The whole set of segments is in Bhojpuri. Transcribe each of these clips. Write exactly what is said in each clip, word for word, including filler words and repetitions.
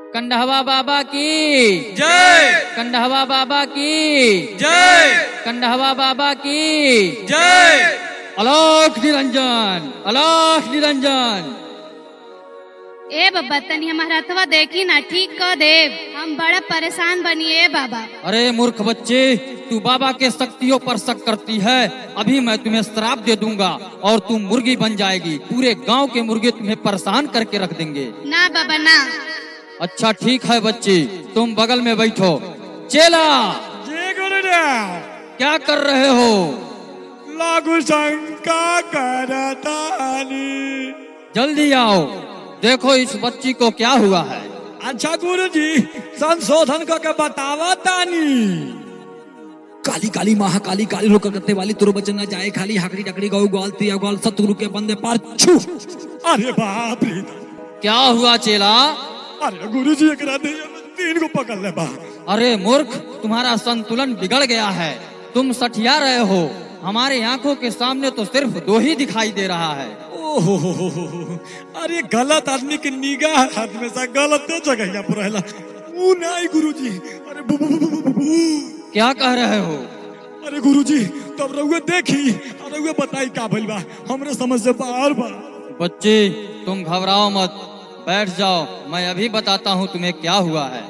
कंडहवा बाबा की जय, कंडहवा बाबा की जय, कंडहवा बाबा की जय। अलोक निरंजन, अलोक निरंजन। ए बाबा तनी हमारा हथवा देखी ना ठीक कर देव, हम बड़ा परेशान बनिए बाबा। अरे मूर्ख बच्चे, तू बाबा के शक्तियों पर शक करती है। अभी मैं तुम्हें श्राप दे दूंगा और तुम मुर्गी बन जाएगी। पूरे गांव के मुर्गे तुम्हें परेशान करके रख देंगे। ना बाबा ना। अच्छा ठीक है बच्ची, तुम बगल में बैठो। चेला जय गुरुदेव। क्या कर रहे हो? लागू शंका करतानी। जल्दी आओ, देखो इस बच्ची को क्या हुआ है। अच्छा गुरुजी, संशोधन करके बतावा तानी। काली काली महाकाली काली रोक करते वाली तुरु बचन न जाए खाली हाकड़ी डकड़ी गौ ग्वाल तिया ग्वाल सतगुरु के बंदे पार छू। अरे बाप रे, क्या हुआ चेला? अरे गुरुजी एकरा दे तीन को पकड़ ले बा। अरे मूर्ख, तुम्हारा संतुलन बिगड़ गया है। तुम सठिया रहे हो। हमारे आंखों के सामने तो सिर्फ दो ही दिखाई दे रहा है। ओहो, अरे गलत आदमी की निगाह हमेशा गलत जगह पर रहला। ऊ नहीं गुरुजी। अरे बु, बु, बु, बु, बु, बु। क्या कह रहे हो? अरे गुरुजी, तब रउए देखी और रउए बताई का भइल बा। हमरे समझ से बाहर बा। बच्चे तुम घबराओ मत, बैठ जाओ। मैं अभी बताता हूँ तुम्हें क्या हुआ है।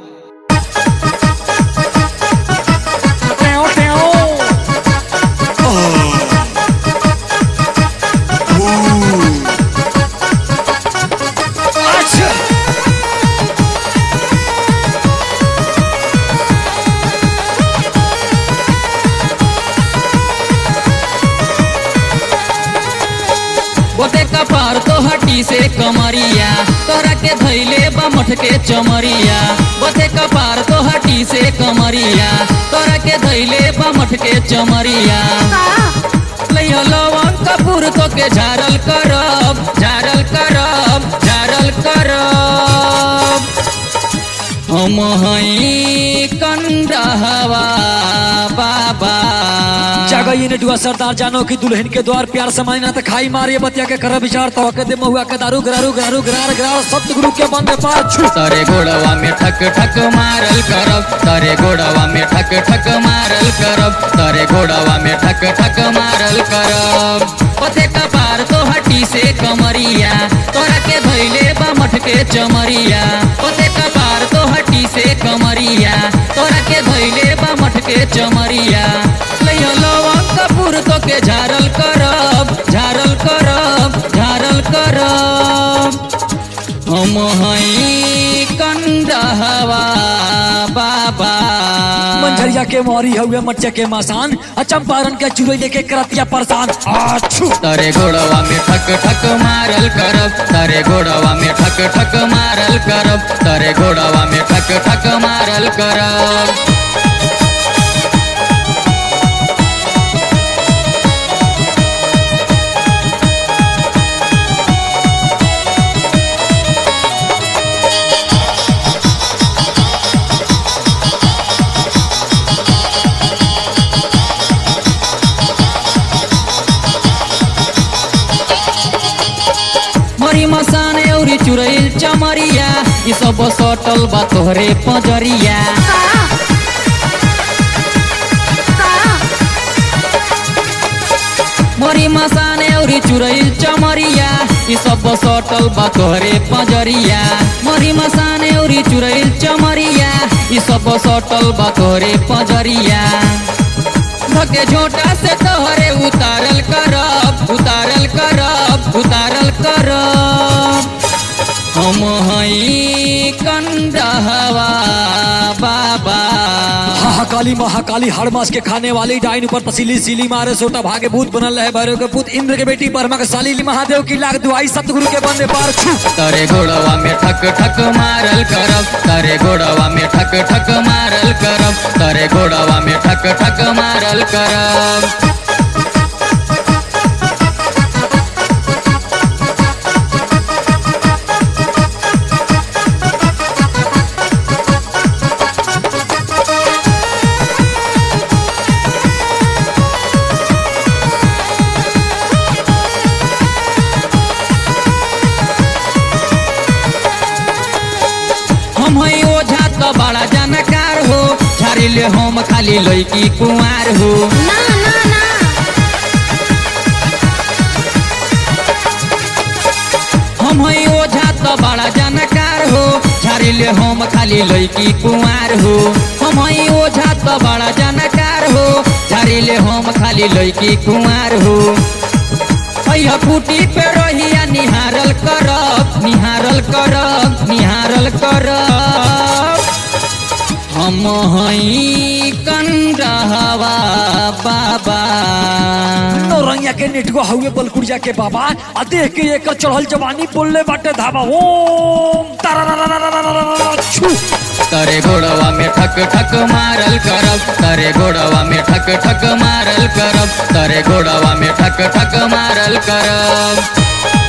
बोते कपार तो हटी से कमरिया, तोरा के धैले बमठ के चमरिया। बोते कपार तो हटी से कमरिया, तोरा के धैले बमठ के चमरिया। लइया लवंग कपूर तो के झारल करब, झारल करब, झारल करब। हम हई कंडहवा बाबा। जागई ने दुआ सरदार जानो की दुल्हन के द्वार प्यार समाई ना तो खाई मारिए बतिया के कर विचार तो के दे महुआ के दारू गरारू गरारू गरार गरार सतगुरु के बंदे पार छू। तारे घोड़वा में ठक ठक मारल करब, तारे घोड़वा में ठक ठक मारल करब, तारे घोड़वा में ठक ठक मारल करब। पते कपार तो हटी से कमरिया, तोरा के धैले बमठ के चमरिया। पते कपार तो हटी से कमरिया, तोरा के धैले बमठ के चमरिया। लइया लवंग कपूर तो के झारल करब, झारल करब, झारल करब। हम हई कंडहवा बाबा। मंझरिया के मोरी हुए मच्चे के मसान, चंपारण के चुरई लेके करतिया परेशान। आछू तारे घोड़वा में ठक ठक मारल करब, तारे घोड़वा में ठक ठक मारल करब, तारे घोड़वा में ठक ठक मारल करब। मरी मसाने औरी चुरैल चमरिया, ये सब सटल बा तोहरे पजरिया। मरी मसाने औरी चुरैल चमरिया, ये सब सटल बा तोहरे पजरिया। मरी मसाने औरी चुरैल चमरिया, ये सब सटल बा तोहरे पजरिया। धके झोटा से तोहरे उतारल करब, उतारल करब, उतारल करब। हम हई कंडहवा बाबा। महाकाली महाकाली हर मास के खाने वाली डाइन ऊपर पसीली सीली मारे सोटा भागे भूत बनल रहे भैरव के पुत इंद्र के बेटी बर्मा के साली महादेव की लाख दुआई सतगुरु के बंदे पार छू। तारे घोड़वा में ठक ठक मारल करब, तारे घोड़वा में ठक ठक मारल करब, तारे घोड़वा में ठक ठक मारल करब। हम तो बड़ा जानकार हो, झारिले हम खाली लड़की कुंवार हो। ना ना ना हम हई ओझा तो बड़ा जानकार हो, झारिले हम खाली लड़की कुंवार हो। हम हई ओझा तो बड़ा जानकार हो, झारिले हम खाली लड़की कुंवार हो। हैया कुटी पे रहिया निहारल करब, निहारल करब, निहारल करब। हम हई कंडहवा बाबा। नौरंगिया के नेटुआ हुए बलकुड़िया के बाबा आ देख के एक चढ़ल जवानी बोलले बाटे धावा ओम तारा छू। तरे गोड़वा में ठक ठक मारल करब, तरे गोड़वा में ठक ठक मारल करब, तरे गोड़वा में ठक ठक मारल करब।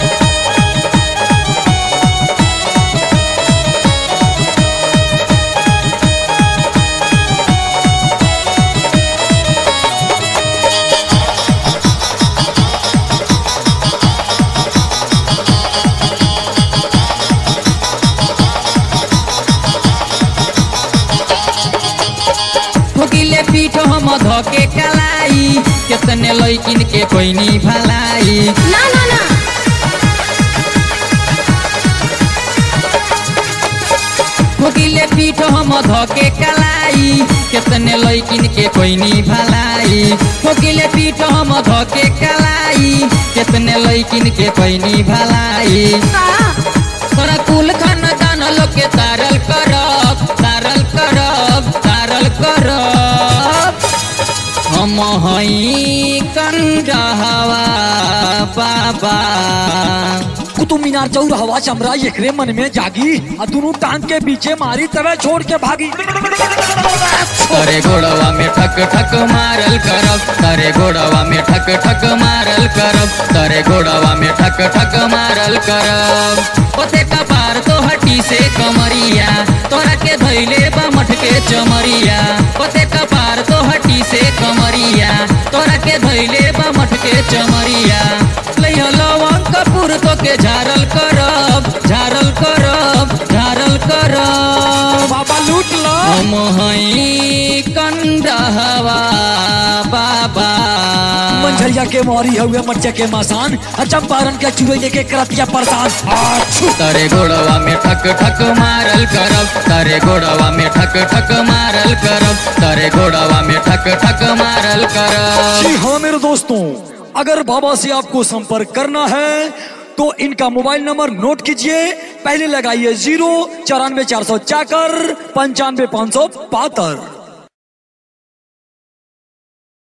ठोकिले पीठ हम धोके कलाई, कितने लैकिन के कोई नी भलाई। ना ना ना ठोकिले पीठ हम धोके कलाई, कितने लैकिन के कोई नी भलाई। ठोकिले पीठ हम धोके कलाई, कितने लैकिन के कोई नी भलाई। तोरा कुल खानदान लोग के तारल करब, तारल करब, तारल करब। हम हई कंडहवा बाबा। कुतुब मीनार चौर हवा चमरा एकरे मन में जागी आ दोनों टांग के पीछे मारी तवे छोड़ के भागी। तरे गोड़वा में ठक ठक मारल करब, तरे गोड़वा में ठक ठक मारल करब, तरे गोड़वा में ठक ठक मारल करब। ओते कपार तो हटी से कमरिया, तोरा के धैले बमठ के चमरिया। ओते कपार तो हटी से कमरिया, तोरा के धैले बमठ के चमरिया। लइह लवंग कपूर तो के झारल करब, झारल करब, झारल करब। बाबा लूट लो। हम हई कंडहवा बाबा। मंझरिया के मोरी हुए मर्चा के मसान आ चंपारण के चुरैले के करतिया परेशान। आछू। तरे गोड़वा में ठक ठक मारल करब, तरे गोड़वा में ठक ठक मारल करब, तरे गोड़वा में ठक ठक मारल करब। जी हाँ मेरे दोस्तों, अगर बाबा से आपको संपर्क करना है तो इनका मोबाइल नंबर नोट कीजिए। पहले लगाइए जीरो चौरानवे चार सौ चाकर पंचानवे पाँच सौ बहत्तर।